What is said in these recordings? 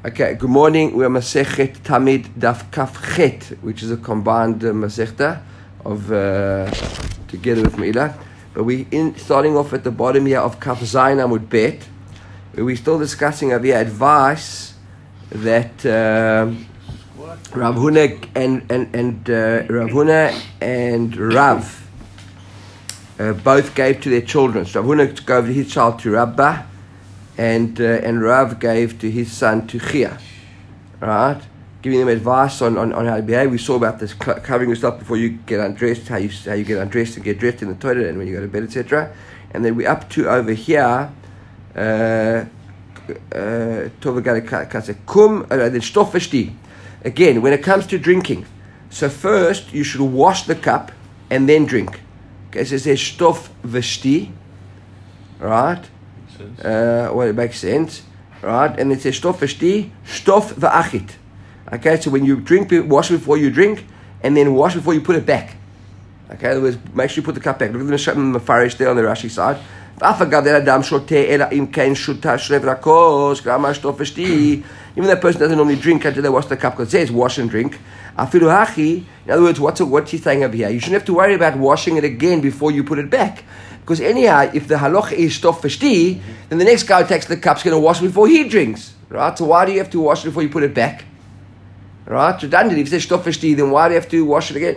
Okay, good morning. We're Masechet Tamid Daf Kaf Chet, which is a combined Masechta of together with Meila. But starting off at the bottom here of Kaf Zayin Amud Bet, where we're still discussing over here advice that Rav Huna Rav Huna and Rav both gave to their children. So Rav Huna gave his child to Rabbah, and Rav gave to his son to Chia, right? Giving them advice on how to behave. We saw about this covering yourself before you get undressed, how you get undressed and get dressed in the toilet, and when you go to bed, etc. And then we're up to over here. Then again, when it comes to drinking, so first you should wash the cup and then drink. Okay, so it says shtof v'shti, right? Well, it makes sense, right? And it says shtof v'shti, shtof v'achit. Okay, so when you drink, wash before you drink, and then wash before you put it back. Okay, in other words, make sure you put the cup back. Look at the Mefarish there on the Rashi side. Even that person doesn't normally drink until they wash the cup, because it says wash and drink. In other words, what's he saying over here? You shouldn't have to worry about washing it again before you put it back. Because anyhow, if the halacha is shtof v'shti, then the next guy who takes the cup's going to wash before he drinks. Right? So why do you have to wash it before you put it back? Right? Redundant. If it says shtof v'shti, then why do you have to wash it again?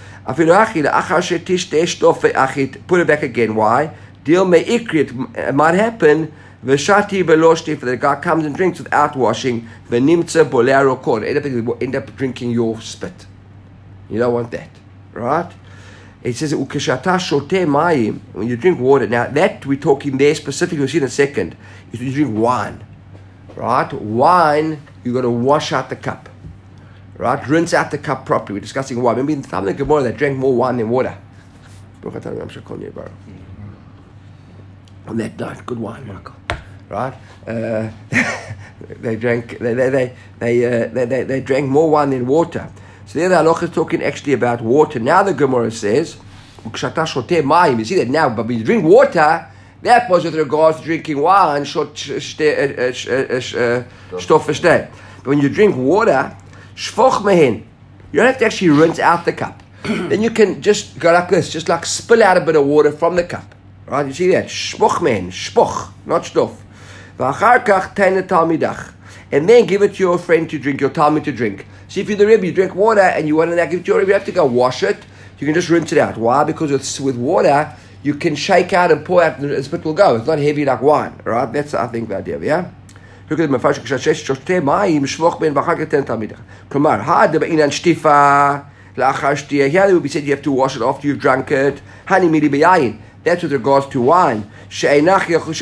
Put it back again. Why? Deal me'ikrit. It might happen. V'shati beloshti. If the guy comes and drinks without washing, v'nimtza bolero kol. End up drinking your spit. You don't want that. Right? It says, ukeshata shote mayim. When you drink water. Now, that we're talking there specifically, we'll see in a second, is when you drink wine. Right? Wine, you've got to wash out the cup. Right? Rinse out the cup properly. We're discussing wine. Remember in the time of the Gemara, they drank more wine than water. On that night, good wine, Michael. Right? They drank more wine than water. So there the halacha is talking actually about water. Now the Gemara says, you see that now, but when you drink water, that was with regards to drinking wine, but when you drink water, shfoch mehen, you don't have to actually rinse out the cup. Then you can just go like this, just like spill out a bit of water from the cup. Right? You see that? Shpoch mehen, shpoch, not shtof. And then give it to your friend to drink, your talmid to drink. See, if you're the Rebbe, you drink water and you want to now give it to your Rebbe, you have to go wash it. You can just rinse it out. Why? Because with water, you can shake out and pour out and the spit will go. It's not heavy like wine. Right? That's, I think, the idea. Yeah? Look at the Mefarish. Here we said you have to wash it after you've drunk it. That's with regards to wine. Oh, you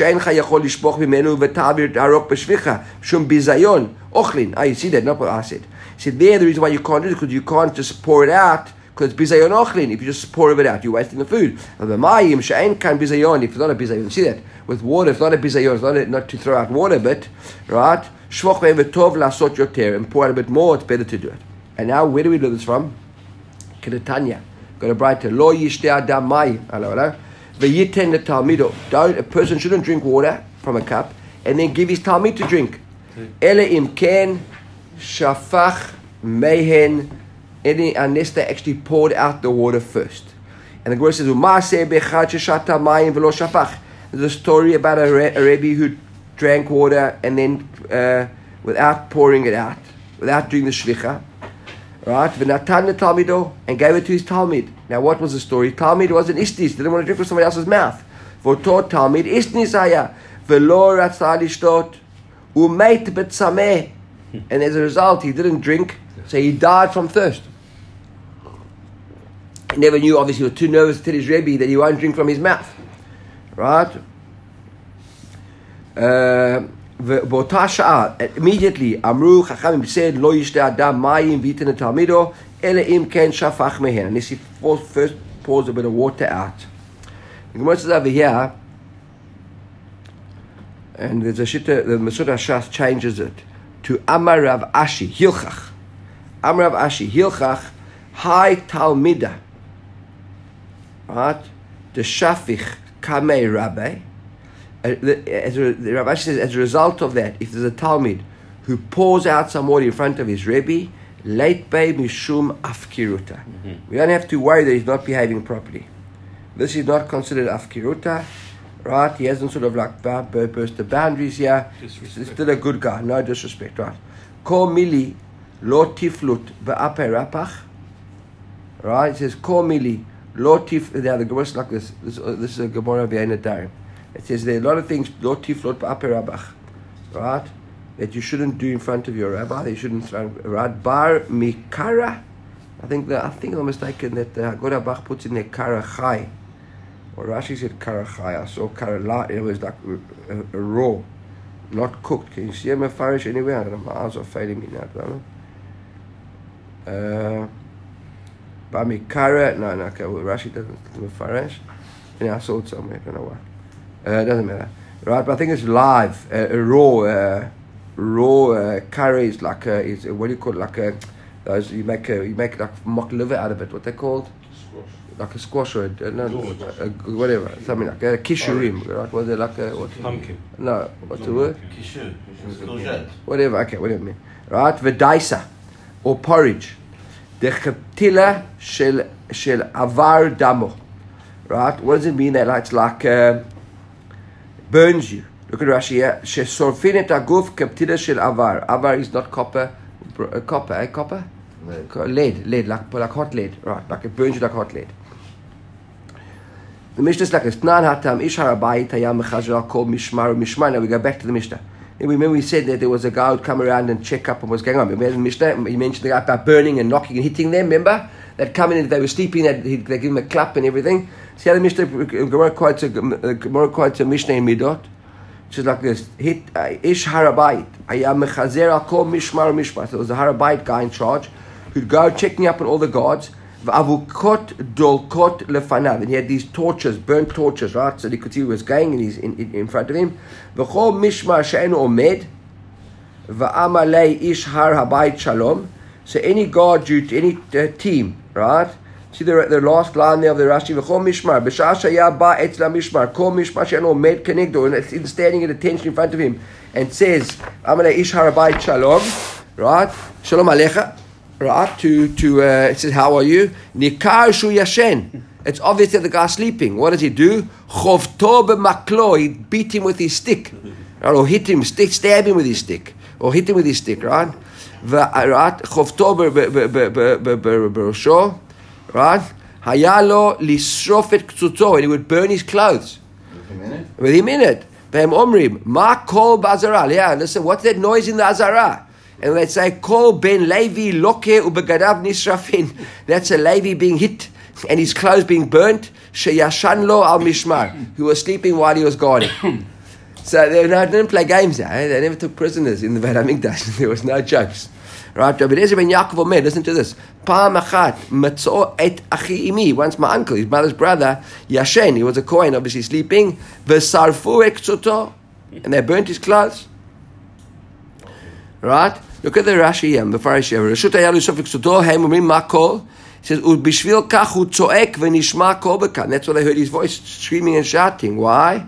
see that? Not what I said. He said there, the reason why you can't do it is because you can't just pour it out, because it's bizayon ochlin. If you just pour it out, you're wasting the food. If it's not a bizayon, see that? With water, it's not a bizayon, it's not to throw out water, but, right? And pour out a bit more, it's better to do it. And now, where do we learn this from? Kedetanya. Got a brighter. Lo yishte adam mai. Hello. A person shouldn't drink water from a cup and then give his talmid to drink. Ele imken shafach mehen, unless they actually poured out the water first. And the Gemara says, there's a story about a Rebbe who drank water and then without pouring it out, without doing the shlicha. Right? V'natan talmido, and gave it to his talmid. Now, what was the story? Talmid was an istis, didn't want to drink from somebody else's mouth. V'tot talmid istis haya, v'lo ratzah lishtot, u'meit b'tzameh. And as a result, he didn't drink, so he died from thirst. He never knew, obviously, he was too nervous to tell his Rebbe that he won't drink from his mouth. Right? Immediately, Amru Chachamim said, "Lo yishte adam mayim v'yiten talmido, ele im ken shafach mehen." Unless he first pours a bit of water out. The Gemara says over here, and there's a shitta. The Masud Hashas changes it to Amar Rav Ashi Hilchach. Amar Rav Ashi Hilchach, Hai Talmida. Right, the Shafich Kamei Rabbi. The Rav Ashi says, as a result of that, if there's a talmid who pours out some water in front of his Rebbe, late bay mishum afkiruta. We don't have to worry that he's not behaving properly. This is not considered afkiruta, right? He hasn't sort of like burst the boundaries here. He's still a good guy, no disrespect, right? Ko mili lo tiflut ba'ape rapach. Right? It says ko mili lo tif. Now the Gemara is like this. This is a Gemara behind the Darim. It says there are a lot of things lo tiflut ba'ape rapach, right? That you shouldn't do in front of your rabbi. You shouldn't, right? Bar mikara. I think I'm mistaken that Haggadah Bach puts in there kara chai. Or Rashi said kara chai. I saw kara la. It was like a raw, not cooked. Can you see a mefarish anywhere? I don't know. My eyes are failing me now. Bar mikara. No. Okay. Well, Rashi doesn't mefarish. Yeah, I saw it somewhere. I don't know why. It doesn't matter. Right? But I think it's live, raw. Raw curry is like is what do you call it? Like those you make like mock liver out of it. What they called? Squash. Like a squash or whatever, something like a kishurim. Right? Was it like a what? Pumpkin. No, what's the word? Kishu. Whatever. Okay, whatever. Mean. Right? V'daisa or porridge. The cheptila shel avar damo. Right? What does it mean that it's like burns you? Look at Rashi here. Shesorfin et aguf keptila shel avar. Avar is not copper. Copper, copper? Lead, like hot lead. Right, like it burns you like hot lead. The Mishnah is like this. Tnan hatam ish harabayit hayam mechazra kol mishmar mishmar. Now we go back to the Mishnah. And remember we said that there was a guy who would come around and check up on what's going on. Remember the Mishnah? He mentioned the guy about burning and knocking and hitting them. Remember? They'd come in and they were sleeping. They give him a clap and everything. See how the Mishnah, Gemara quotes a Mishnah in Midot. Which is like this: Hit ish harabayit. Ayam mechazer al kol mishmar mishmar. So there was a harabayit guy in charge who'd go checking up on all the guards. V'avukot dolkot lefanav, and he had these torches, burnt torches, right? So they could see who was going, and he's in front of him. V'chol mishmar she'en omed. V'amalei ish har habayit shalom. So any guard due to any team, right? See the last line there of the Rashi, V'chol mishmar, b'sha'ah shaya ba etzla mishmar, kol mishmar she'en omed kenegdo, and it's standing at attention in front of him, and says, Amalei ish har habayit shalom, right? Shalom alecha, right? It says, how are you? Nikar shu yashen. It's obvious that the guy's sleeping. What does he do? Chovto b'maklo, he beat him with his stick, right? Or hit him, stab him with his stick, or hit him with his stick, right? Right? Chovto b'rosho. Right? Hayalo lisrofet ktsutzo, and he would burn his clothes. With him in it. V'hem omrim, ma kol b'azara. Yeah, listen, what's that noise in the azara? And they'd say, kol ben Levi loke ubegadav nisrafin. That's a Levi being hit, and his clothes being burnt. Sheyashan lo al mishmar, who was sleeping while he was guarding. So they didn't play games there. They never took prisoners in the Beit HaMikdash. There was no jokes. Right, Rabbi Eliezer ben Yaakov Omer, listen to this. Pa'am achat matzo et achi imi. Once my uncle, his mother's brother, Yashen, he was a Kohen, obviously sleeping. V'sarfu ekzuto, and they burnt his clothes. Right, look at the Rashi here. Mefarish here. Reshut hayal lisrofet ekzuto. Hem omrim ma kol. He says ubishvil kach hu tzoek v'nishma kol bekan. That's what I heard his voice screaming and shouting. Why?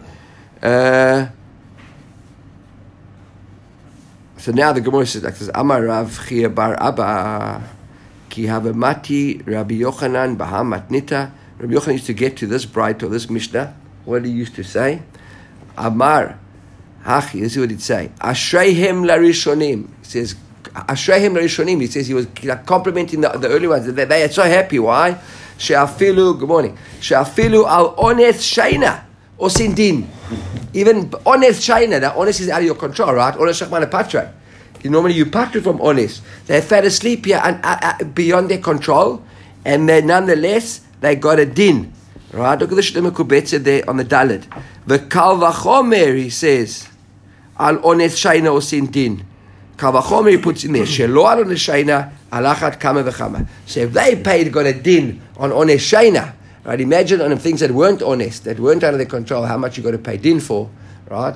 So now the Gemara says like this: Amar Rav Chia bar Abba ki havamati Rabbi Yochanan bahamat nita. Rabbi Yochanan used to get to this bright or this Mishnah. What he used to say? Amar Hachi. This is what he'd say. Ashreihem larishonim. He says Ashreihem larishonim. He says he was complimenting the early ones. They are so happy. Why? She'afilu. Good morning. She'afilu al ones shaina or sindin. Even honest China, that honest is out of your control, right? Honest shachman patra. Normally you patra from honest. They fell asleep here and beyond their control, and then nonetheless they got a din, right? Look at the Shlomo Kubetzer there on the Dalet. The Kal Vachomer, he says, al honest China osin din. Kal Vachomer he puts in there shelo al honest China alachat kama v'chama. So if they paid, got a din on honest China. Right, imagine on things that weren't honest, that weren't under their control, how much you got to pay din for, right?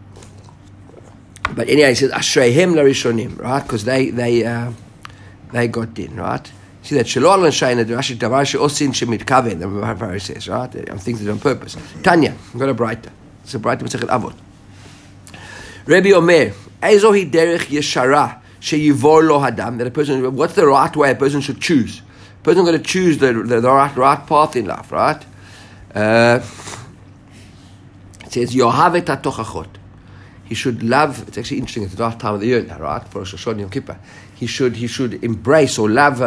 But anyway, he says Ashreihem larishonim, right? Because they got din, right? See that Shalol and Shaina, the Rashi Davar she'osin shemitkaven, the Rashi says, right? I'm thinking it on purpose. Tanya, I'm going to brighter. It's a brighter Masechet Avot. Rabbi Omer, Ezohi derech yeshara sheyivor lo hadam. That a person, what's the right way a person should choose? A person got to choose the right path in life, right? It says yohavet hatochachot. He should love. It's actually interesting. It's the last time of the year now, right? For Rosh Hashanah Yom Kippur. He should embrace or love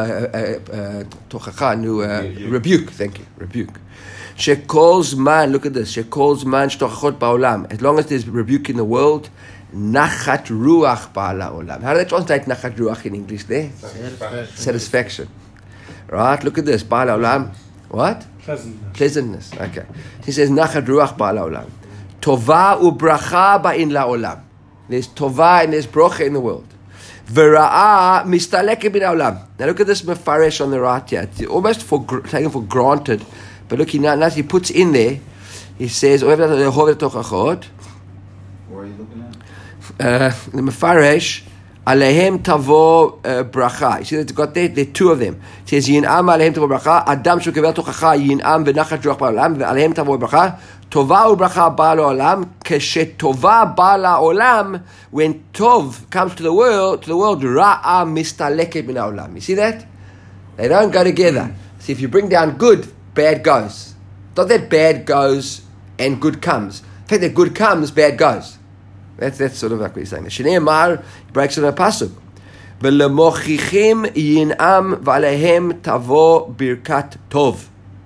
tochacha, rebuke. Thank you, rebuke. Shekol man. Look at this. Shekol man shtochachot ba'olam. As long as there's rebuke in the world, nachat ruach ba'ala olam. How do they translate nachat ruach in English? There, satisfaction. Right. Look at this. Ba'ala olam. What? Pleasantness. Okay. He says nachat ruach ba'ala olam. Tova ubracha ba'in la'olam. There's tova and there's brocha in the world. V'ra'a mistaleke bin ha'olam. Now look at this mefaresh on the right here. It's almost taken for granted. But look, he puts in there, he says, where are you looking at? The mefaresh, alehem tavo bracha. You see that it's got there are two of them. It says, yin'am alehem tavo bracha, adam shukevel tochacha, yin'am v'nachat ruach ba'olam, v'alehem tavo bracha, tova ubracha ba'al olam, keshetova ba'al olam, when tov comes to the world, ra'a mistaleket min ha'olam. You see that? They don't go together. See, if you bring down good, bad goes. Not that bad goes and good comes. In fact, that good comes, bad goes. That's sort of like what he's saying. Shnei Amar breaks it on a pasuk. V'lemochichim yin'am v'alehem tavo birkat tov.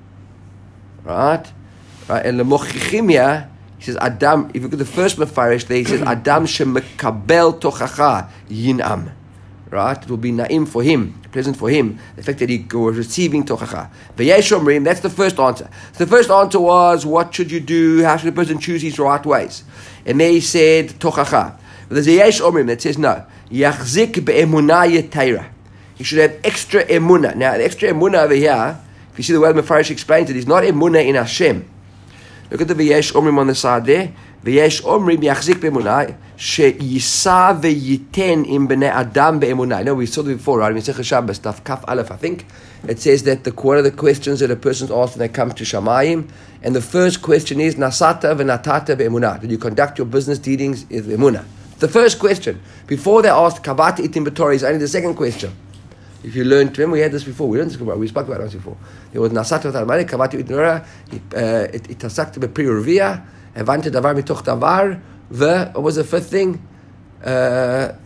Right? And lemochichim here, he says Adam. If you look at the first mefarish there, he says Adam shemekabel tochacha yin'am. Right? It will be na'im for him, pleasant for him, the fact that he was receiving tochacha. V'yesh omrim, that's the first answer. So the first answer was, what should you do? How should a person choose his right ways? And there he said tochacha. But there's a yesh omrim that says no. Yachzik be'emunah yetayra. He should have extra emunah. Now, the extra emunah over here, if you see the way Mefarish explains it, is not emunah in Hashem. Look at the v'yesh omrim on the side there. V'yesh omrim yachzik be'emunah she'yisa ve'yiten im b'nei adam be'emunah. I know we saw this before, right? In Masechet Shabbos, Daf Kaf Aleph, I think. It says that one of the questions that a person's asked when they come to Shamayim, and the first question is nasata v'natata be'emunah. Did you conduct your business dealings with emunah? The first question. Before they asked kavat itim b'torah is only the second question. If you learned, remember we had this before. We spoke about it once before. There was nasata v'natata kavat itim b'torah. Itasakta b'pri urvia. Evante davar mitoch davar. What was the fifth thing? Evante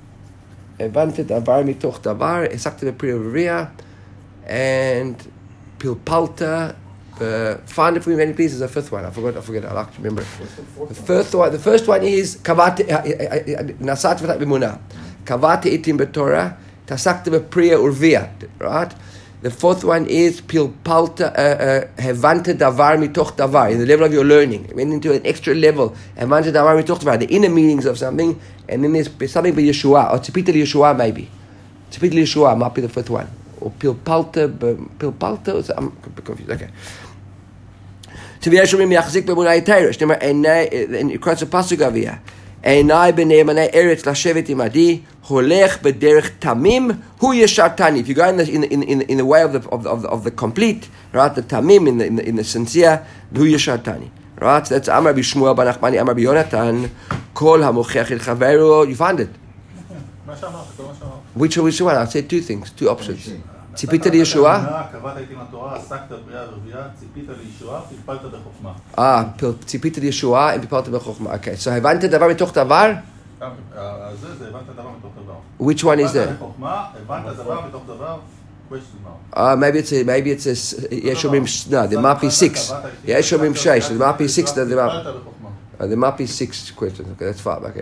davar mitoch davar. Esakta b'pri urvia. And pilpalta. Find it for me, many pieces. The fifth one, I forgot. I'll have to remember. The first one is kavate nasat v'tat b'munah, kavate itim b'torah, tasakta b'priya urvia. Right. The fourth one is pilpalta hevante davar mitoch davar. In the level of your learning, it went into an extra level. Hevante davar mitoch davar, the inner meanings of something, and then there's something by Yeshua or tzipita Yeshua maybe. Tzipita Yeshua might be the fifth one. Or pilpalta, I'm confused. Okay. To be Yeshua yachzik b'munah yitayrish. And it quotes a pasuk over here. Einai b'nei emanei eretz lashevet imadi holech b'derech tamim hu yeshartani. If you go in the way of the complete, right? The tamim in the sincere, hu yeshartani. Right? So that's Amar b'Shmuel bar Nachmani, Amar b'Yonatan. Kol hamochech et chaveru. You find it. Which one? I said two things, two options. ציפית לישועה? ציפית לישועה and פיפלת בחוכמה. Okay, so הבנת דבר מתוך דבר? Which one is that? Maybe it's a יש אומרים, no, there might be six. יש אומרים שש, there might be six. There might be six questions. Okay, that's fine. Okay.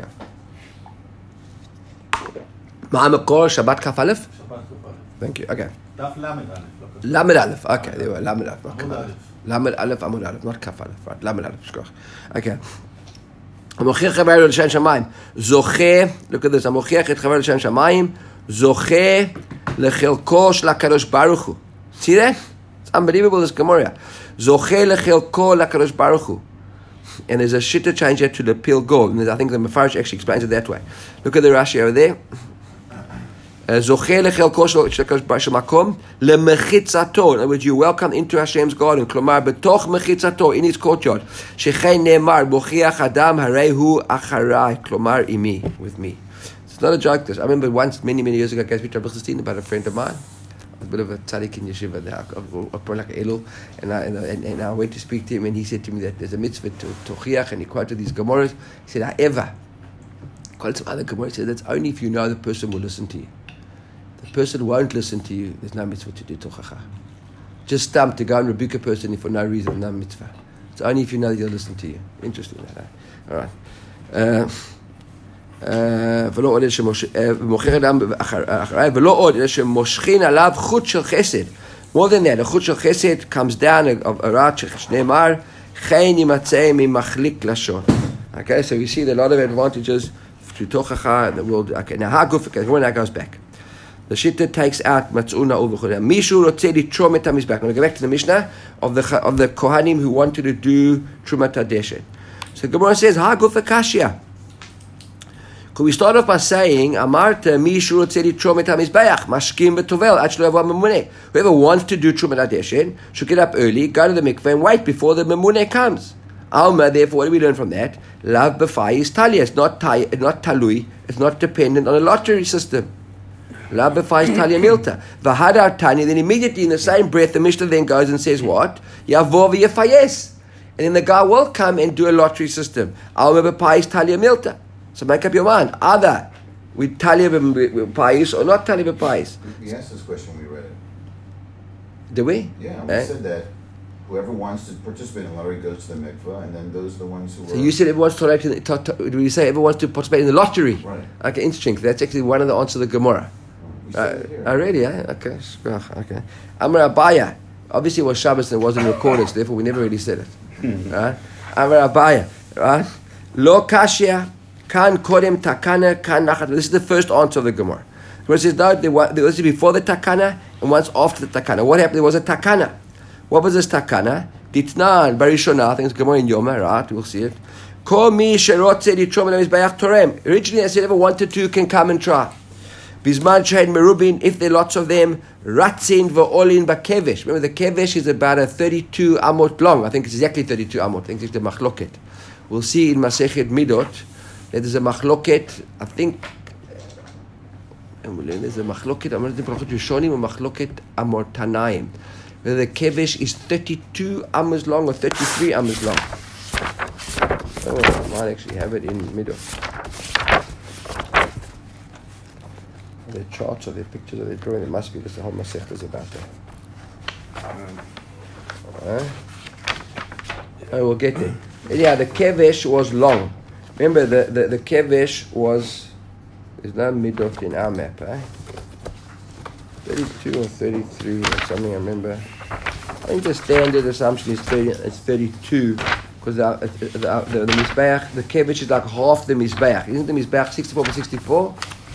מה המקור? שבת כף א'? Thank you. Okay. למד א'. Okay, there were למד א'. למד א', עמוד א', not כף א'. Right, למד א', שכוח. Okay. המוכיח חברו לשם שמיים. זוכה, look at this, המוכיח את חברו לשם שמיים, זוכה לחלקו של הקדוש ברוך הוא. See that? It's unbelievable, this Gemara. זוכה לחלקו לקדוש ברוך הוא. And there's a shitta change here to the pil gold. And I think the Mefarish actually explains it that way. Look at the Rashi over there. זוכה לחלקו של מקום למחיצתו. In other words, you welcome into Hashem's garden. כלומר, בתוך מחיצתו, in his courtyard. שכן נאמר, מוכיח אדם הרי הוא אחריי. כלומר, עמי, with me. It's not a joke. This I remember once many years ago. I gave Rabbi Christine about a friend of mine. A bit of a tzaddik in yeshiva there, like Elul, and I went to speak to him, and he said to me that there's a mitzvah to tochiach, and he quoted these Gemaras. He said, however, quoted some other Gemaras. He said that's only if you know the person will listen to you. The person won't listen to you. There's no mitzvah to do tochacha. Just stump to go and rebuke a person for no reason, no mitzvah. It's only if you know that they'll listen to you. Interesting, that. All right. ולא עוד שמוכר אדם אחריי, ולא עוד שמושכין עליו חוט של חסד. More than that, a חוט של חסד comes down, a rat שנאמר, כן ימצא ממחליק לשון. Okay, so we see that a lot of advantages to תוכחה in the world. Okay, now הגוף, okay, when that goes back. The Shitta takes out מצעונה ובכולי. מישהו רוצה לתרום את המזבח. Now we go back to the Mishnah of the Kohanim who wanted to do Trumat HaDeshet. So Gemara says, הגוף הקשיא. Could we start off by saying, Amarta, Mishu Rotzeli Tromet HaMizbeach, Mashkim Betovel, Achlo Yavo Memune. Whoever wants to do Trumat HaDeshet should get up early, go to the mikveh, and wait before the Memune comes. Alma, therefore, what do we learn from that? Lav B'fai is Talia. It's not Talui. It's not dependent on a lottery system. Lav B'fai is Talia Milta. V'hadar Tani, then immediately in the same breath, the Mishnah then goes and says what? Yavo v'yefayes. And then the guy will come and do a lottery system. Alma B'fai is Talia Milta. So make up your mind. Either we Talia B'Pais or not Talia B'Pais. We asked this question when we read it. Did we? Yeah, we said that whoever wants to participate in the lottery goes to the mikveh, and then those are the ones who. So you said everyone's did we say everyone wants to participate in the lottery? Right. Okay, interesting. That's actually one of the answers of the Gemara. We said it here. Already, yeah? Okay. Okay. Amar Abaya. Obviously it was Shabbos and it wasn't recorded, so therefore we never really said it. Right? Amar Abaya. Right? Lo kashya. Kan kodem takana kan nachat. This is the first answer of the Gemara. Where it says no, there was before the takana and once after the takana. What happened? There was a takana. What was this takana? Ditnan barishona. I think it's Gemara in Yoma, right? We'll see it. Kol mi sherotze litrom lemizbeach torem. Originally, I said whoever wanted to can come and try. Bizman shein merubin. If there are lots of them, ratzin v'olin bakevesh. Remember, the kevesh is about a 32 amot long. I think it's exactly 32 amot. I think it's the machloket. We'll see in Masechet Midot. There's a machloket, I think, there's a machloket, I'm not going to Rishonim, a machloket amortanaim. Whether the kevesh is 32 amos long or 33 amos long. Oh, I might actually have it in the middle. The charts or the pictures of the drawing, it must be because the whole Masechet is about that. Oh, we'll get there. Yeah, the kevesh was long. Remember, the kevesh was, there's no midot in our map, 32 or 33 or something, I remember. I think the standard assumption is 32, because the Mizbeach, the kevesh is like half the Mizbeach. Isn't the Mizbeach 64 by 64?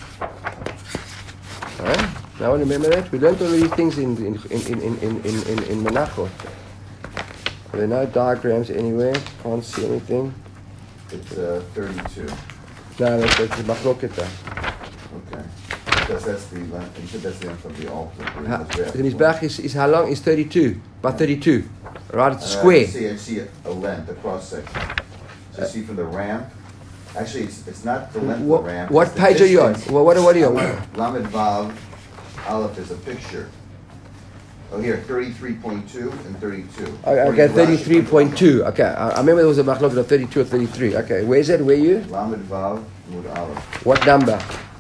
Now I remember that. We learned all these things in Menachot. There are no diagrams anywhere, can't see anything. It's 32. No, that's the machloket. Okay. That's the length. You said that's the length of the altar. The Mizbeach is how long? Is 32. By 32. Right? It's square. I see a length, a cross section. So you see from the ramp. Actually, it's not the length of the ramp. What page are you on? What are you on? Lamed Vav Aleph is a picture. Oh, here, 33.2 and 32. Okay, 33.2. Okay, I remember there was a machloket of 32 or 33. Okay, where is it? Where are you? Lamed Vav Mud Aleph. What number?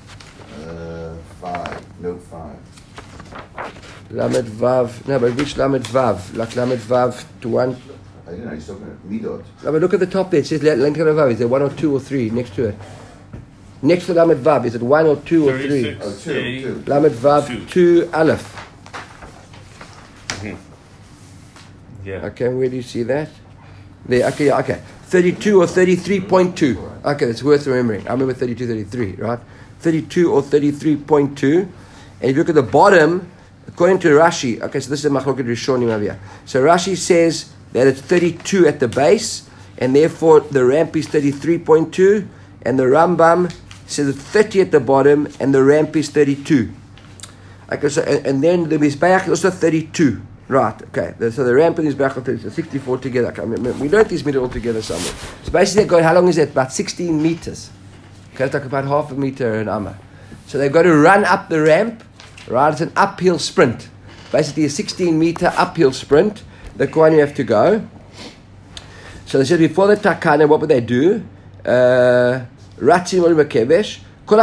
5. Note 5. Lamed Vav. No, but which Lamed Vav? Like Lamed Vav to 1? I didn't know. You're talking about Midot. No, but look at the top there. It says Lamed Vav. Is there 1 or 2 or 3 next to it? Next to Lamed Vav, is it 1 or 2 or 3? Oh, 2. Lamed Vav 2 Aleph. Yeah. Okay, where do you see that? There, okay, yeah, okay. 32 or 33.2. Okay, that's worth remembering. I remember 32, 33, right? 32 or 33.2. And if you look at the bottom, according to Rashi, okay, so this is a machloket Rishonim over here. So Rashi says that it's 32 at the base, and therefore the ramp is 33.2, and the Rambam says it's 30 at the bottom, and the ramp is 32. Okay, so, and then the Mizbeach is also 32. Right, okay. So the ramp and his back are 64 together. Okay, we learned these middle all together somewhere. So basically, how long is that? About 16 meters. Okay, it's like about half a meter an amma. So they've got to run up the ramp, right? It's an uphill sprint. Basically a 16-meter uphill sprint. The Kohanim have to go. So they said before the takana, what would they do? Ratzim ol makevesh.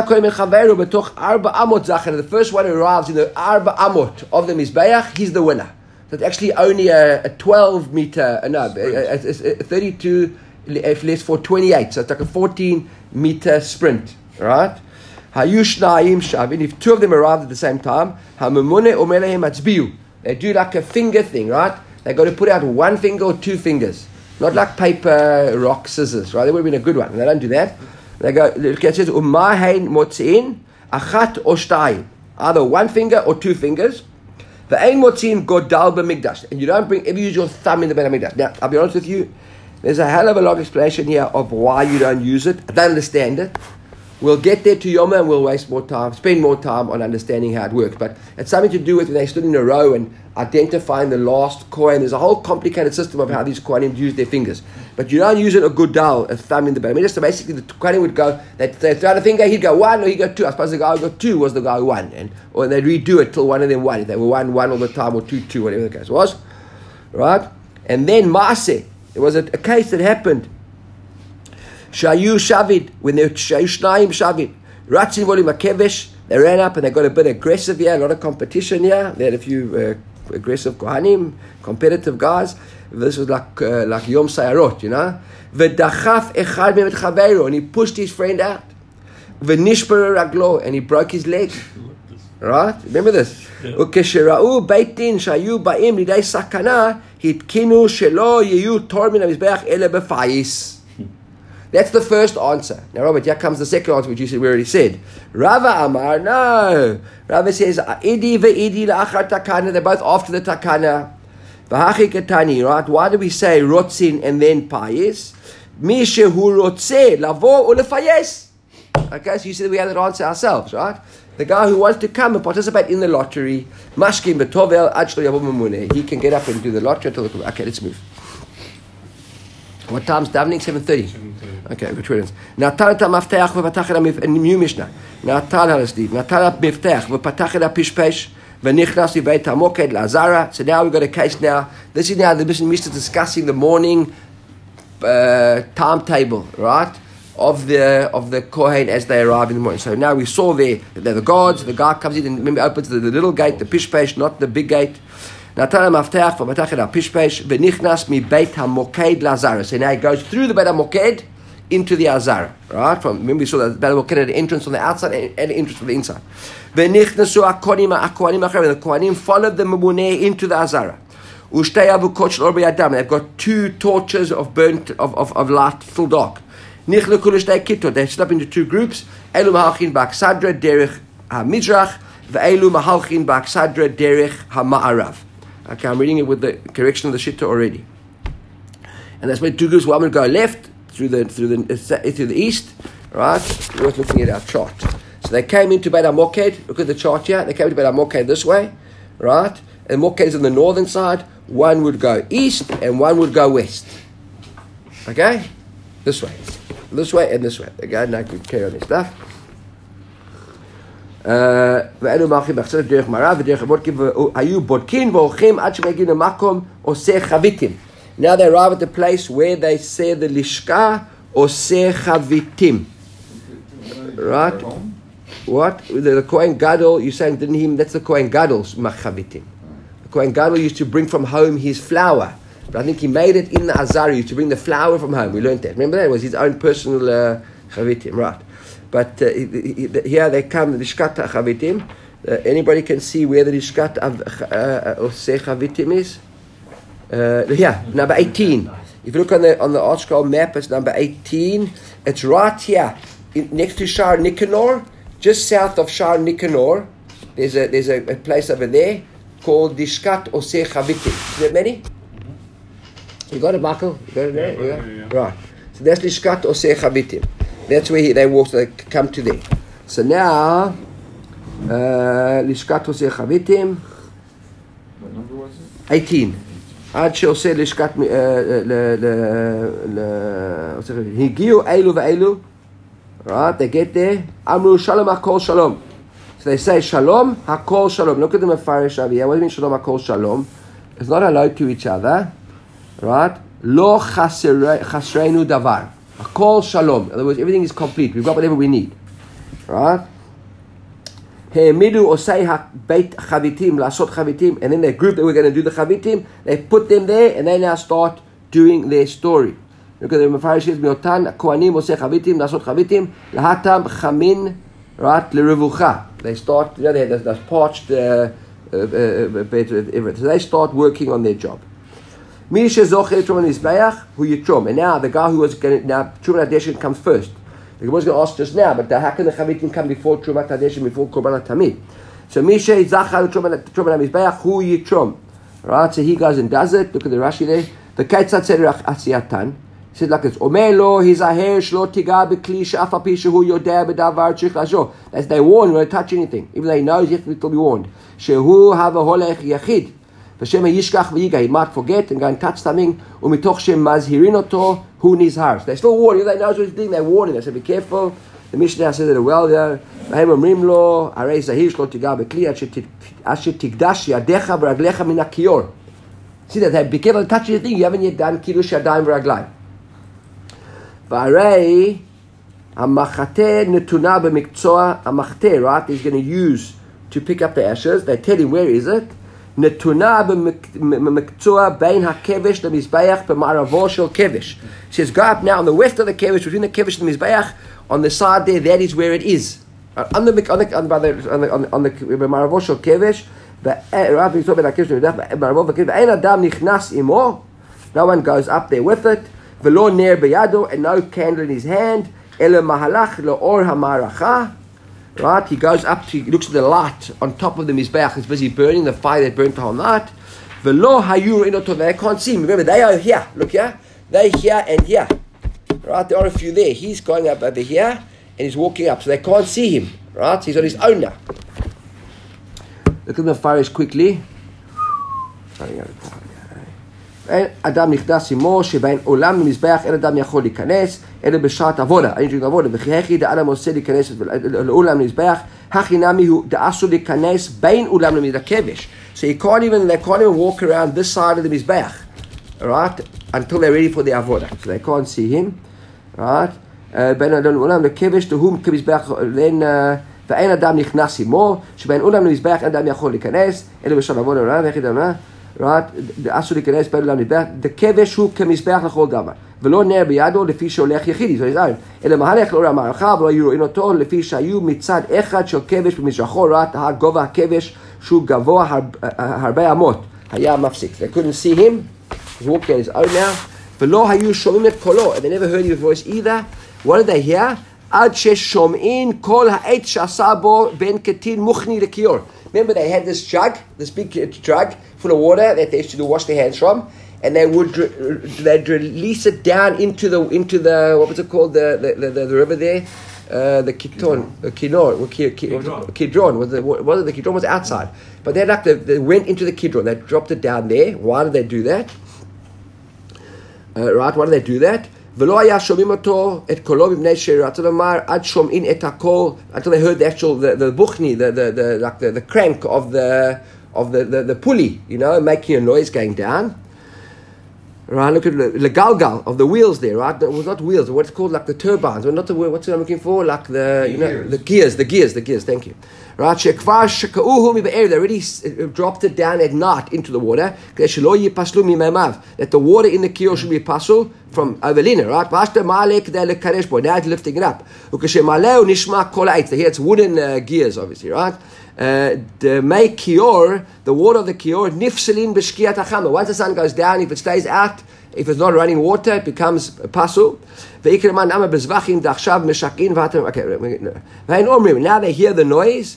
The first one who arrives in the Arba Amot of the Mizbeach, he's the winner. So it's actually only a 12 meter, it's 32 less for 28. So it's like a 14 meter sprint, right? If two of them arrived at the same time, they do like a finger thing, right? They got to put out one finger or two fingers, not like paper, rock, scissors, right? That would have been a good one. They don't do that. They go, it says, achat or shtayim, either one finger or two fingers. And you don't ever use your thumb in the Beit HaMikdash. Now, I'll be honest with you, there's a hell of a long explanation here of why you don't use it. I don't understand it. We'll get there to Yoma and we'll spend more time on understanding how it works. But it's something to do with when they stood in a row and identifying the last coin. There's a whole complicated system of how these Kohanim use their fingers. But you don't use it a gudal, a thumb in the Beit HaMikdash. So basically the Kohanim would go, they'd throw out a finger, he'd go one or he'd go two. I suppose the guy who got two was the guy who won. Or they'd redo it till one of them won. If they were one all the time or two, whatever the case was. Right? And then Maaseh. There was a case that happened. Shayu Shavid, when they were Shayu Shnayim Shavid, Ratzin Volim Makevesh, they ran up and they got a bit aggressive here, a lot of competition here. They had a few aggressive Kohanim, competitive guys. This was like Yom Sayarot, you know. V'dachaf echad me'et chaveiro, and he pushed his friend out. V'nishbar raglo, and he broke his leg. Right? Remember this? Ukeshera'u beitin shayu ba'im lidei sakana, hitkinu shelo yeyu tormin hamizbeach ele b'fayis. That's the first answer. Now, Robert, here comes the second answer, which we already said. Rava Amar, no. Rava says, Idi ve'idi la'achar takana, they're both after the takana. V'hachi ketani, right? Why do we say rotzin and then payis? Mi shehu rotze, lavo ulefayes. Okay, so you said we had that answer ourselves, right? The guy who wants to come and participate in the lottery, mashkin betovel, achlo yavo mamune. He can get up and do the lottery until the... Okay, let's move. What time's davening? 7:30. Okay, which one is? Natal את המפתח ופתח את new Mishnah. נטל הרסדיב, נטל המפתח ופתח את הפשפש ונכנס לבית המוקד לעזרה. So now we've got a case now. This is now the Mishnah discussing the morning timetable, right? Of the Kohen as they arrive in the morning. So now we saw there that they're the guards. The guy comes in and remember opens the little gate, the pishpesh, not the big gate. נתן המפתח ופתח את הפשפש ונכנס מבית המוקד לעזרה. So now he goes through the Beit HaMoked into the Azara, right? Remember we saw that the Beit HaMoked had an entrance on the outside and an entrance from the inside. ונכנסו הכהנים אחריהם, the Kohanim followed the Mabuneh into the Azara. ושתי אבוקות של אור בידם, they've got two torches of burnt, of light, still dark. נחלקו לשתי כיתות, they split up into two groups. אלו מהלכים באכסדרה דרך המזרח, ואלו מהלכים באכסדרה דרך המערב. Okay, I'm reading it with the correction of the Shitta already. And that's where two groups, one would go left through the east, right? We're looking at our chart. So they came into Beit HaMoked, look at the chart here, they came to Beit HaMoked this way, right? And Moked is on the northern side, one would go east and one would go west. Okay? This way and this way. Okay, now I can carry on this stuff. ואלו מלכים באכסדרה דרך מערב ודרך הבודקים והיו בודקים והולכים עד שמגיעים למקום עושה חביתים. Now they arrive at the place where they say the lishka עושה חביתים. Right? What? The Kohen Gadol, you're saying didn't him? That's the Kohen Gadol's chavitim. The Kohen Gadol used to bring from home his flour. But I think he made it in the Azara. He used to bring the flour from home. We learned that. Remember that? It was his own personal chavitim. Right. But here they come, the Lishkat Chavitim. Anybody can see where the Lishkat Oseh Chavitim is? Yeah, number 18. If you look on the ArtScroll map, it's number 18. It's right here, next to Shar Nicanor, just south of Shar Nicanor. There's a place over there called Lishkat Oseh Chavitim. Is that many? You got it, Michael? You got it there? Yeah. Right. So that's Lishkat Oseh Chavitim. That's where they walk, so they come to there. So now, Lishkat Oseh Chavitim. What number was it? 18. עד שעושה לשכת, הגיעו אלו ואלו, Right? They get there. Amru shalom hakol shalom. So they say shalom hakol shalom. Look at the Mefarish over here. What do you mean shalom hakol shalom? It's not hello to each other. Right? Lo chasreinu davar. Hakol shalom. In other words, everything is complete. We've got whatever we need. Right? He'emidu osei beit chavitim, lasot chavitim, and then the group that we're going to do the chavitim, they put them there, and they now start doing their story. Look at the Mefarish says, Miotan kohanim osei chavitim, lasot chavitim, lahatam chamin, right, lerevucha. They start, you know, they're parched, so they start working on their job. Mi shezocher Truma Mizbeach, hu yitrom. And now the guy who was going to, now Truma Hadeshin comes first. The Gemara was going to ask just now, but how can the Chavitim come before Truma Hadeshin, before Korban HaTamid? So mi shezachar Truma Mizbeach, hu yitrom. Right, so he goes and does it. Look at the Rashi there. The Keitzad Seder Asiyatan. He said like this, Omer lo hizaher shlo tiga b'kli she'af al pi shehu yodeh b'davar tzrich la'asho. As they warn, you don't touch anything. Even though he knows, you have to be warned. Shehu hava holech yachid. V'shem yishkach v'yiga. He might forget and go and touch something. U'mitoch shem mazhirin oto hu nizhar. They still warn you. They know what he's doing. They're warning. They say, be careful. The Mishnah says it well there. V'hem omrim lo harei zahir shlo tiga b'kli asher tigdash yadecha v'raglecha min ha'kiyor. See that? Be careful to touch anything. You haven't yet done kiddush yadayim v'raglayim. V'arei hamachate netuna b'mikzoa hamachate, right? He's going to use to pick up the ashes. They tell him, where is it? Netuna b'mikzoa bein hakevesh lemizbeach b'maravo shel kevesh. He says, go up now on the west of the kevesh, between the kevesh and the mizbeach, on the side there, that is where it is. On the b'maravo shel kevesh, no one goes up there with it. V'lo ner beyado, and no candle in his hand. Ele mahalach le'or hamaracha. Right, he goes up to, he looks at the light on top of the mizbeach. It's busy burning the fire that burnt the whole night. V'lo hayur inoto, they can't see him. Remember, they are here. Look here, they here and here. Right, there are a few there. He's going up over here and he's walking up, so they can't see him. Right, he's on his own now. Look at the Mefarish quickly. אדם נכנס עמו שבין עולם למזבח אין אדם יכול להיכנס אלא בשעת עבודה. אני חושב עבודה. וכי הכי דאדם עושה להיכנס לעולם למזבח, הכי נמי הוא דאסו להיכנס בין עולם למזבח כבש. So they can't even walk around this side of the mizbeach, right, until they're ready for the avodah. So they can't see him, right? בין עולם לכבש תהום כמזבח, then ואין אדם נכנס עמו שבין עולם למזבח אין אדם יכול להיכנס אלא בשעת עבודה עולם והכי דאדם. Right, אסור להיכנס בין עולם למזבח, דכבש הוא כמזבח לכל דבר, ולא נר בידו לפי שהולך יחידי, אלא מהלך לאור המערכה, ולא יראין אותו לפי שהיו מצד אחד של כבש במזרחו, right, גובה הכבש שהוא גבוה הרבה אמות, היה מפסיק. They couldn't see him, he's walking on his own now, ולא היו שומעים את קולו, and they never heard his voice either. What did they hear? עד ששומעים כל העץ שעשה בו בן קטין מוכני לכיור. Remember, they had this jug, this big jug full of water that they used to wash their hands from, and they'd release it down into the what was it called, the river there, the Kidron. Kidron was the Kidron was outside, but they went into the Kidron. They dropped it down there. Why did they do that? Right? Why did they do that? ולא היה שומעים אותו את קולו מבני שרצו לומר עד שומעים את הכל, until they heard the actual the buchni, the crank of the pulley, you know, making a noise going down. Right, look at the galgal of the wheels there, right? It was not wheels, what's called like the turbines, or not the word, what's what I'm looking for? Like the gears, thank you. Right, shekvar shekauhu mibe'er, they already dropped it down at night into the water, that the water in the kiyur should be pasul from Avelina, right? Now it's lifting it up. Here it's wooden gears, obviously, right? The may kiyur, the water of the kiyur, nifselin b'shkiyat hachama. Once the sun goes down, if it stays out, if it's not running water, it becomes pasul. Now they hear the noise.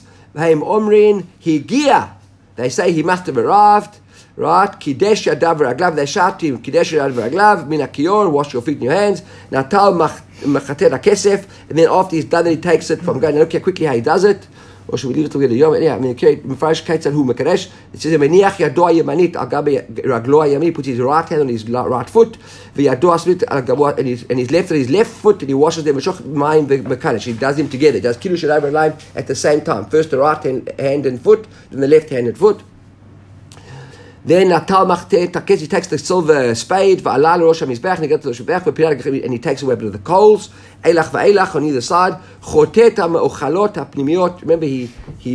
They say he must have arrived. Right? Kidesh yadav v'raglav. They shout to him, Kidesh yadav v'raglav, min ha'kiyor, wash your feet and your hands. Natal mechater ha'kesef. And then after he's done it, he takes it from going. Look here quickly how he does it. or should we leave it together? Yeah, I mean, Mefarish Kaitzad Hu Mekadesh. It says, Meniach Yado Yemanit Al Gabi Raglo Hayami, puts his right hand on his right foot, V'Yado Asmit Al Gabo, and his left on his left foot, and he washes them, Meshoch Mayim Mekadesh. He does them together. He does Kiddush and Layim at the same time. First the right hand and foot, then the left hand and foot. Then Natal Machte Takez, he takes the silver spade, Va'alal Rosh HaMizbech, and he gets to the Mizbech, and he takes away the coals, Eilach Va'eilach on either side, Chotet HaMe'ochalot HaPnimiot, remember he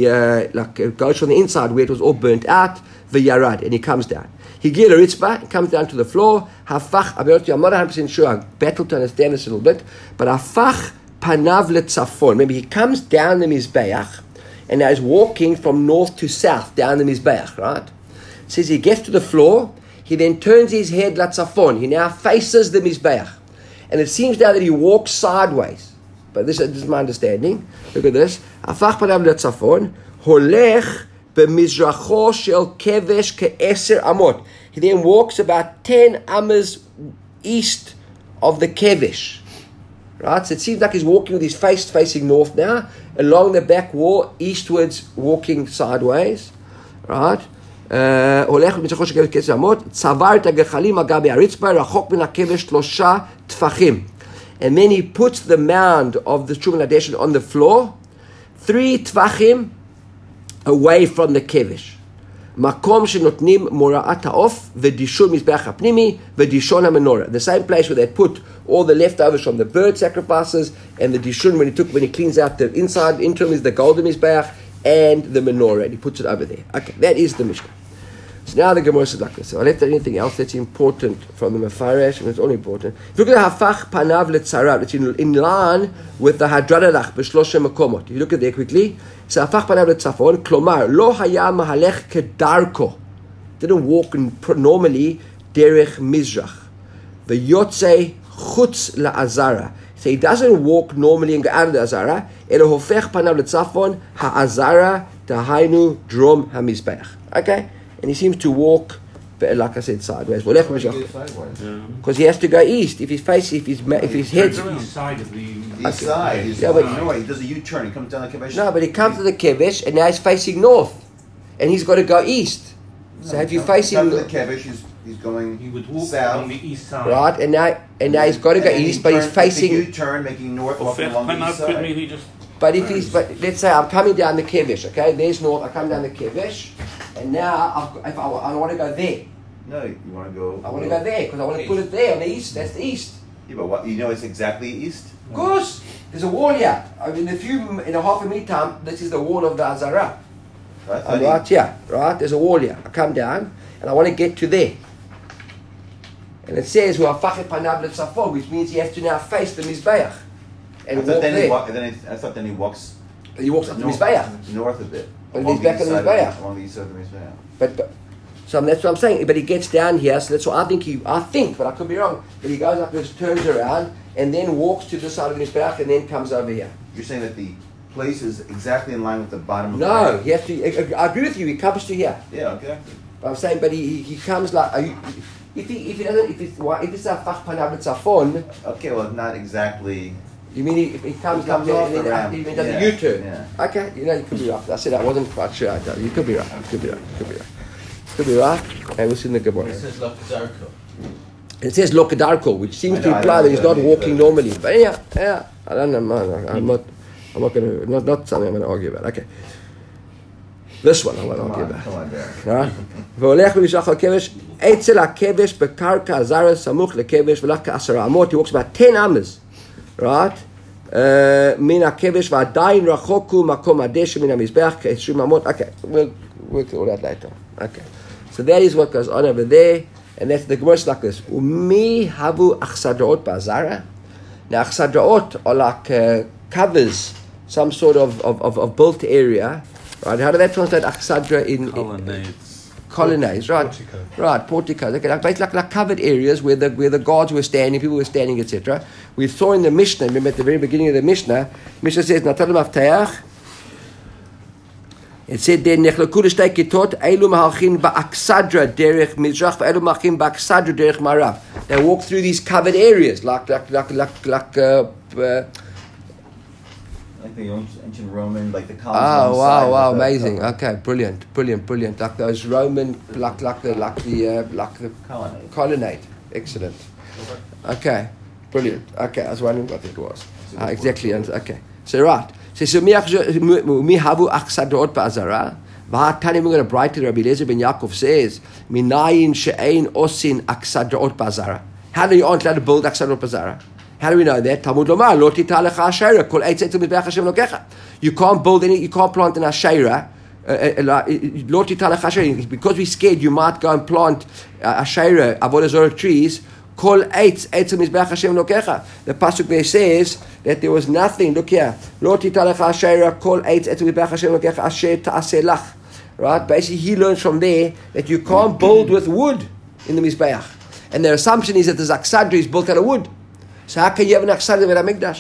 goes from the inside where it was all burnt out, V'yarad, and he comes down. He gets a ritzbah, he comes down to the floor, Hafach, I'm not 100% sure, I battled to understand this a little bit, but Hafach Panav Letzafon, remember he comes down the Mizbeach, and now he's walking from north to south down the Mizbeach, right? It says he gets to the floor, he then turns his head latzafon. He now faces the Mizbeach. And it seems now that he walks sideways. But this is my understanding. Look at this. Afach panav latzafon, holech b'mizracho shel kevesh ke'eser amot. He then walks about 10 amas east of the kevesh. Right? So it seems like he's walking with his face facing north now, along the back wall, eastwards, walking sideways. Right? הולך במצחו של כבש אמות, צבר את הגחלים על גבי הרצפה, רחוק מן הכבש 3 טפחים. And then he puts the mound of the Truma Nadeshin on the floor, 3 טפחים away from the כבש. מקום שנותנים מוראת העוף, ודישון מזבח הפנימי, ודישון המנורה. The same place where they put all the leftovers from the bird sacrifices, and the dishun when he cleans out the inside, interim is the golden mizbeach, and the menorah, and he puts it over there. Okay, that is the Mishnah. So now the Gemara says like this. So I left out anything else that's important from the Mefarish, and it's all important. If you look at Hafach Panav Letzarav, it's in line with the Hadradalach B'Shlosha Makomot. If you look at there quickly, so Hafach Panav Letzafon, Klomar, Lo Haya Mahalech Kedarko. Didn't walk normally Derech Mizrach. V'Yotze Chutz LaAzara. So he doesn't walk normally and go out of the Azara. Elo hofech panav letzafon ha'azara tahainu drom hamizbeach. Okay, and he seems to walk, like I said, sideways. Because he has to go east. If his face, if his head's east side of the east side. He does a U-turn. He comes down the kevesh. No, but he comes to the kevesh and now he's facing north, and he's got to go east. So if you facing the kevesh, he's going. He would walk south on the east side. Right, and now he's got to go east, but he's facing. U-turn, making north, walking along the east side. But let's say I'm coming down the kevesh, okay? There's north. I come down the kevesh, and now I want to go there. No, you want to go. I want to go there because I want to put it there on the east. That's the east. Yeah, but what, you know it's exactly east. Of course, there's a wall here. I mean, in a half a minute time, this is the wall of the Azara. Right here, right? There's a wall here. I come down and I want to get to there. And it says, which means he has to now face the Mizbeach. And walk there. I thought then he walks. He walks up the Mizbeach. North a bit. But he's back on the Mizbeach. Along the east side of the Mizbeach. But so that's what I'm saying. But he gets down here, so that's what I think, but I could be wrong. But he goes up and turns around and then walks to the side of the Mizbeach and then comes over here. You're saying that the place is exactly in line with the bottom of the No, he has to. I agree with you. He comes to here. Yeah, okay. But I'm saying, but he comes like. If it's a fach panav letzafon. Okay, well, not exactly. You mean he comes off there and the then ramp. he does a Yeah, U-turn? yeah. Okay, you could be right. I said I wasn't quite sure. You could be right. Could be right. Okay, we'll see in the Gemara. It says Lokadarko. It says Lokadarko, which seems to imply that he's not walking normally. But yeah, I don't know. I'm not going to. Not something I'm going to argue about. Okay. This one I want to argue about. Come on, Darren. Right? והולך במשלח הכבש, אצל הכבש בקרקע הזרה סמוך לכבש ולך כ10 אמות. He walks about 10 amas, right? מן הכבש ועדיין רחוק הוא מקום הדשא מן המזבח כ20 אמות. Okay, we'll work all that later. Okay, so that is what goes on over there, and that's the Gemara like this. ומי הבו אכסדרות בעזרה? Now אכסדרות are like covers, some sort of built area. Right, how do they translate Achsadra in colonnades? Right, portico. Right, porticos. Okay, like covered areas where the guards were standing, people were standing, etc. We saw in the Mishnah. Remember at the very beginning of the Mishnah says Natan Mafteach. It said there Nechlaku l'shtei kitot elu mahalchin ba'Achsadra derech mizrach ve'elu mahalchin ba'Achsadra derech marav. They walk through these covered areas like Like the ancient Roman, like the columns. Oh, wow, amazing. Okay, brilliant. Like those Roman, like the colonnade. Excellent. Okay, brilliant. Okay, I was wondering what it was. Exactly. Okay, so right. So mi havu achsadot ba'azara. V'hatani, we're going to brighten. Rabbi Eliezer ben Yaakov says, minayin she'ein osin achsadot ba'azara. How do you aren't allowed to build achsadot ba'azara? How do we know that? Talmud Lomar, lo titah lecha asherah, kol eitz etzem mizbeach Hashem Elokecha. You can't build any, you can't plant an asherah. Lo titah lecha asherah. Because we're scared you might go and plant asherah, avodah zarah trees. Kol eitz etzem mizbeach Hashem Elokecha. The pasuk there says that there was nothing. Look here. Lo titah lecha asherah, kol eitz etzem mizbeach Hashem Elokecha asher ta'aseh lach. Right? Basically, he learns from there that you can't build with wood in the mizbeach. And their assumption is that the Zaksadri is built out of wood. So how can you have an Achsadri with a Mikdash?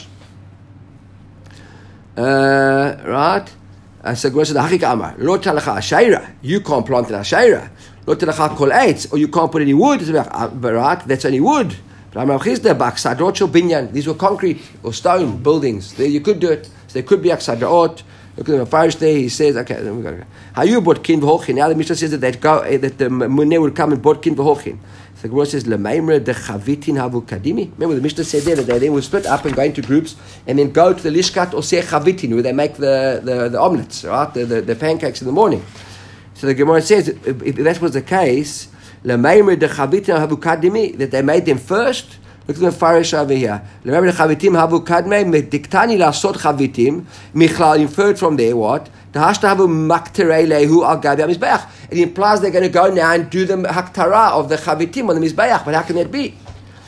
Right? So Gemara says, "Hachik Amar, lo talacha asheira. You can't plant an asheira. Lo talacha kol eitz, or you can't put any wood. Right? That's only wood. But Amar Chizda, b'achsadrot shel binyan. These were concrete or stone buildings. There you could do it. So there could be achsadrot. Look at the Farish there. He says, okay, then we got to go. How you bought kin v'holchin? Now the Mishnah says that that the muneh would come and bought kin v'holchin. So the Gemara says, "L'maimre de chavitin havu kadimi." Remember, the Mishnah said there that they would split up and go into groups and then go to the lishkat or seh chavitin, where they make the omelets, right? The pancakes in the morning. So the Gemara says, if that was the case, "L'maimre de chavitin havu kadimi," that they made them first. Look at the Farish over here. L'maimre de chavitim havu kadmei mediktani lasot chavitim. Michlal inferred from there what? It implies they're going to go now and do the haktara of the chavitim on the mizbeach. But how can that be?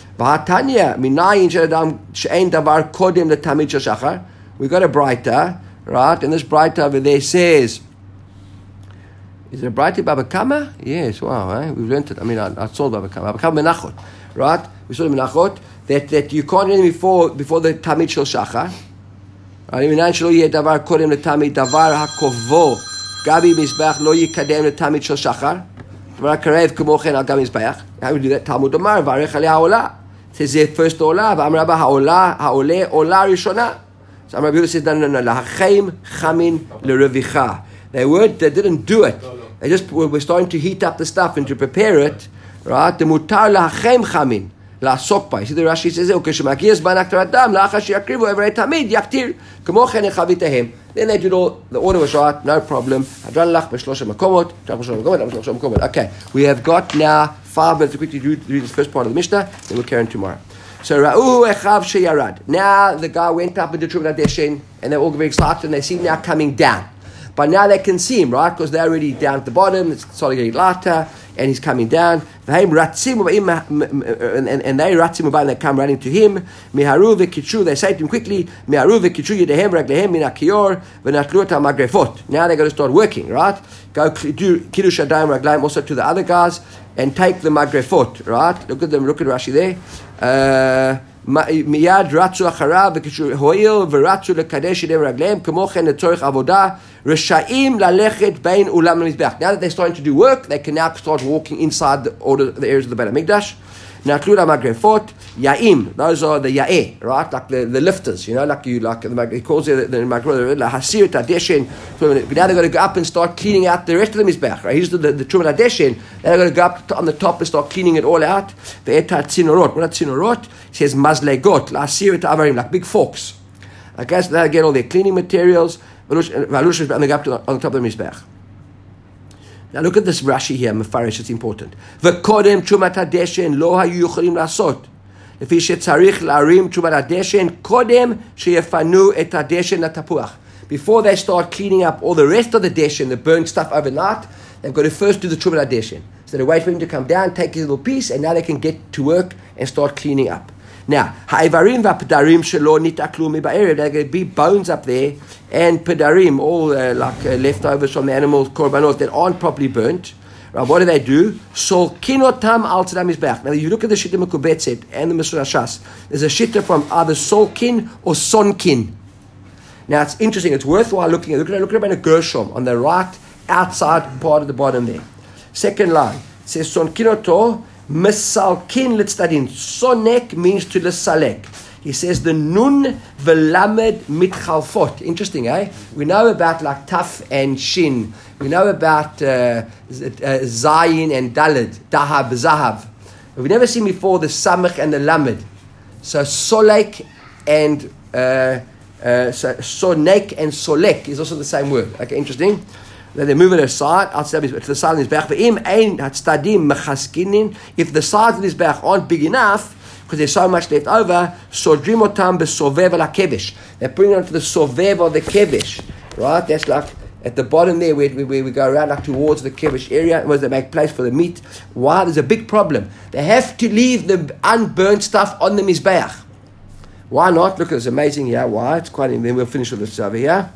We got a brighter, right? And this brighter over there says, is it a brighter Baba Kama? Yes, wow, we've learned it. I mean, I saw Baba Kama. Baba Kama Menachot, right? We saw the Menachot that you can't do it before the Tamid Shel Shachar. מנין שלא יהיה דבר קודם לתמיד, דבר הקובו גבי מזבח לא יקדם לתמיד של שחר, דבר הקרב כמו כן על גבי מזבח. How do we do that? תלמוד אומר, וערך עליה העולה. זה first עולה, ואמר רבה העולה עולה ראשונה. So אמר רבי יהודה says, no, להחם חמין לרוויחה. They didn't do it. They just were starting to heat up the stuff and to prepare it, right? דמותר להחם חמין. לעסוק בה. יסיד רש"י says, וכשמגיע זמן הקטרת דם, לאחר שיקריבו איברי תמיד, יקטיר, כמו כן החביתיהם. Then they did all, the order was right, no problem. הדרן לך בשלושה מקומות, Okay, we have got now 5 minutes to quickly read this first part of the Mishnah, then we'll carry on tomorrow. So, Ra'uhu echav sheyarad. Now the guy went up into Trubin Adeshin, and they're all very excited, and they see him now coming down. But now they can see him, right? Because they're already down at the bottom, it's starting getting lighter, and he's coming down. And they ratzim and they come running to him. Miharu v'kitchu, they say to him quickly, Miharu v'kitchu yedehem raglehem min hakior v'natlu et ha'magrefot. Now they're going to start working, right? Go do kiddush adayim raglayim also to the other guys, and take the magrefot, right? Look at them, look at Rashi there. מיד רצו אחריו והואיל ורצו לקדש ידיהם רגליהם כמו כן לצורך עבודה רשאים ללכת בין אולם למזבח. Now that they're starting to do work, they can now start walking inside the areas of the Beit HaMikdash. נטלו למגרפות יאים, those are the יאה, right? Like the lifters, you know, he calls it the magrefot, להסיר את הדשן. Now they're going to go up and start cleaning out the rest of the mizbech, right? Here's the Truman HaDeshen. They're going to go up on the top and start cleaning it all out. ואת הצינורות, what are צינורות? It says mazlegot, להסיר את העברים, like big forks. Okay, so they'll get all their cleaning materials, and they go up on the top of the mizbech. Now look at this Rashi here, Mefarish, it's important. וקודם תרומת הדשן לא היו יכולים לעשות. לפי שצריך להרים תרומת הדשן, קודם שיפנו את הדשן לתפוח. Before they start cleaning up all the rest of the deshen, the burnt stuff overnight, they've got to first do the Trumat HaDeshen. So they wait for him to come down, take his little piece, and now they can get to work and start cleaning up. Now, ha'evarim v'pedarim shelo nitaklu mi'ba'erev, there are going to be bones up there, and pedarim, all leftovers from the animals, korbanot, that aren't properly burnt. Right, what do? Solkinotam al tzedam mizbeach. Now, you look at the Shitta Mekubetzet and the Mesurat Shas, there's a Shitta from either solkin or sonkin. Now, it's interesting, it's worthwhile looking at it in a Gershom, on the right outside part of the bottom there. Second line, it says sonkinoto, misalkin litzdadin. Sonek means to lesalek. He says the nun velamed mitchalfot. Interesting, eh? We know about like taf and shin. We know about zayin and dalid, dahab, zahav. But we've never seen before the samach and the lamed. So solek and sonek and solek is also the same word. Okay, interesting. Then they move it aside, outside to the side of his back. If the sides of his back aren't big enough, because there's so much left over, sodrim otam besovev ala kevish. They bring it onto the sovev of the kevish, right? That's like at the bottom there where we go around like towards the kevish area, where they make place for the meat. Why? There's a big problem. They have to leave the unburnt stuff on the mizbeach. Why not? Look, it's amazing here. Why? It's quite. Then we'll finish with this over here.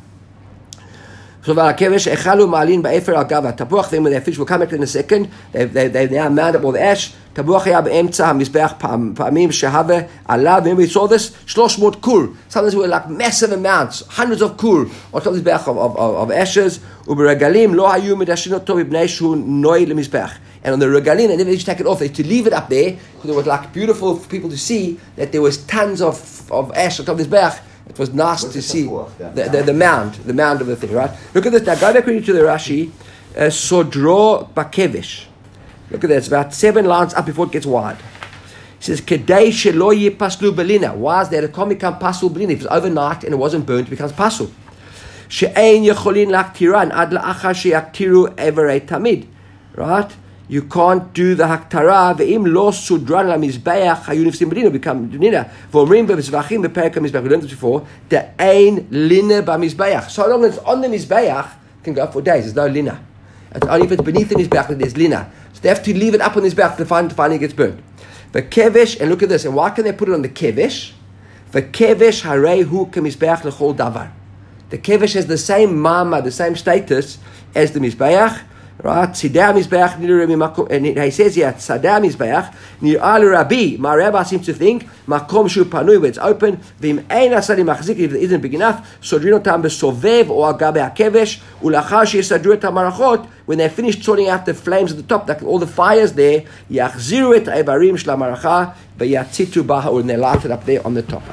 So kevish echalu ma'alin ba'efer al gava tapuach. Then when they finish, we'll come back in a second. They now mount up all the ash. Tapuach ya be'emtza hamizbeach pa'amim shehave alav. When we saw this, 300 kul. Sometimes we were like massive amounts, hundreds of kul on top of the mizbeach of ashes. Uberegalim lo hayu medashin oto b'bnei shu noi lemizbeach. And on the regalim, they never used to take it off. They used to leave it up there because it was like beautiful for people to see that there was tons of ash on top of this mizbeach. It was nice to see the mound of the thing, right? Look at this. Now go back to the Rashi. Sodro bakevish. Look at that. It's about 7 lines up before it gets wide. It says, Kedei shelo yipaslu belina. Why is that? It can't become pasul belina. If it's overnight and it wasn't burnt, it becomes pasul. She'ein yecholin laktiran ad la'achar she'aktiru everei tamid. Right? You can't do the haktara. Ve'im lo sudran la mizbeach hayu nifsim belina become dunina. V'omrim b'mizvachim b'perek mizbeach. We learned this before. The ein lina b'mizbeach. So long as it's on the mizbeach, it can go for days. There's no lina. It's only if it's beneath the mizbeach that there's lina. So they have to leave it up on the mizbeach to finally it gets burnt. The kevish, and look at this. And why can they put it on the kevish? The kevish harei hu kemizbeach lechol davar. The kevish has the same mama, the same status as the mizbeach. Right, Tzidei Mizbeach Niru Makom, and he says here, Tzidei Mizbeach Nir Al Rabbi. My rabbi seems to think Makom Shu Panui, where it's open. V'im Ein Asadi Machzik, if it isn't big enough. Sodrin Otam Besovev or Agabe HaKevesh. Ulachar Sheyisadru Et HaMarachot. When they finish sorting out the flames at the top, like all the fires there, Yachziru Et HaEvarim Shla Maracha, V'yatzitu Baha, and they light it up there on the top.